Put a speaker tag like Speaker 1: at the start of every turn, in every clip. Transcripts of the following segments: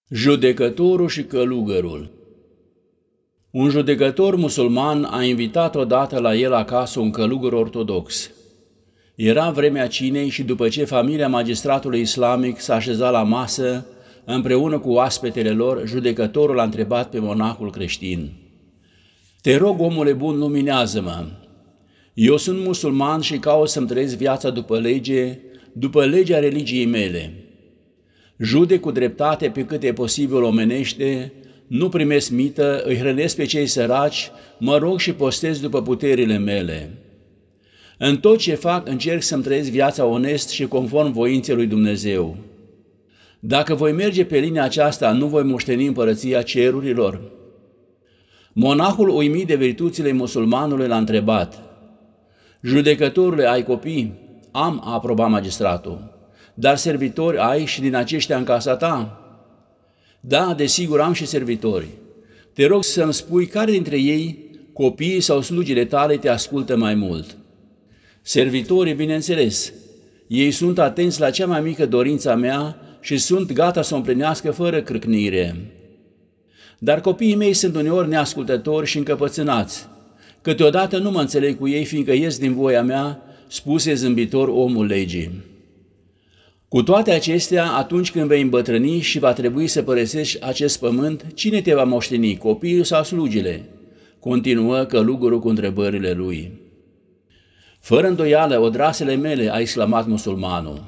Speaker 1: Judecătorul și călugărul. Un judecător musulman a invitat odată la el acasă un călugăr ortodox. Era vremea cinei și după ce familia magistratului islamic s-a așezat la masă, împreună cu oaspetele lor, judecătorul l-a întrebat pe monahul creștin: „Te rog, omule bun, luminează-mă. Eu sunt musulman și caut să-mi trăiesc viața după legea religiei mele. Judec cu dreptate pe cât e posibil omenește, nu primesc mită, îi hrănesc pe cei săraci, mă rog și postez după puterile mele. În tot ce fac încerc să-mi trăiesc viața onest și conform voinței lui Dumnezeu. Dacă voi merge pe linia aceasta, nu voi moșteni împărăția cerurilor?” Monahul, uimit de virtuțile musulmanului, l-a întrebat: „Judecătorule, ai copii?” „Am”, a aprobat magistratul. „Dar servitori ai și din aceștia în casa ta?” „Da, desigur, am și servitori. Te rog să-mi spui care dintre ei, copiii sau slugile tale, te ascultă mai mult.” „Servitorii, bineînțeles. Ei sunt atenți la cea mai mică dorință a mea și sunt gata să o împlinească fără crâcnire. Dar copiii mei sunt uneori neascultători și încăpățânați. Câteodată nu mă înțeleg cu ei, fiindcă ies din voia mea”, spuse zâmbitor omul legii. „Cu toate acestea, atunci când vei îmbătrâni și va trebui să părăsești acest pământ, cine te va moșteni, copiii sau slugile?” continuă călugărul cu întrebările lui. „Fără îndoială, odrasele mele”, a exclamat musulmanul.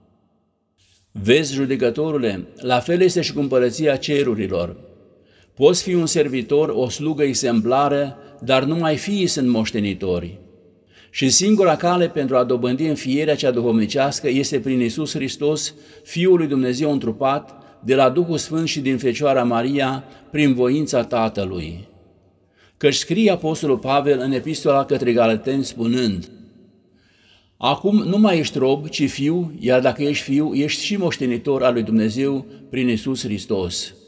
Speaker 1: „Vezi, judecătorule, la fel este și cu împărăția cerurilor. Poți fi un servitor, o slugă exemplară, dar numai fiii sunt moștenitori. Și singura cale pentru a dobândi înfierea cea duhovnicească este prin Iisus Hristos, Fiul lui Dumnezeu întrupat, de la Duhul Sfânt și din Fecioara Maria, prin voința Tatălui. Căci scrie apostolul Pavel în epistola către Galateni spunând: „Acum nu mai ești rob, ci fiu, iar dacă ești fiu, ești și moștenitor al lui Dumnezeu prin Iisus Hristos.”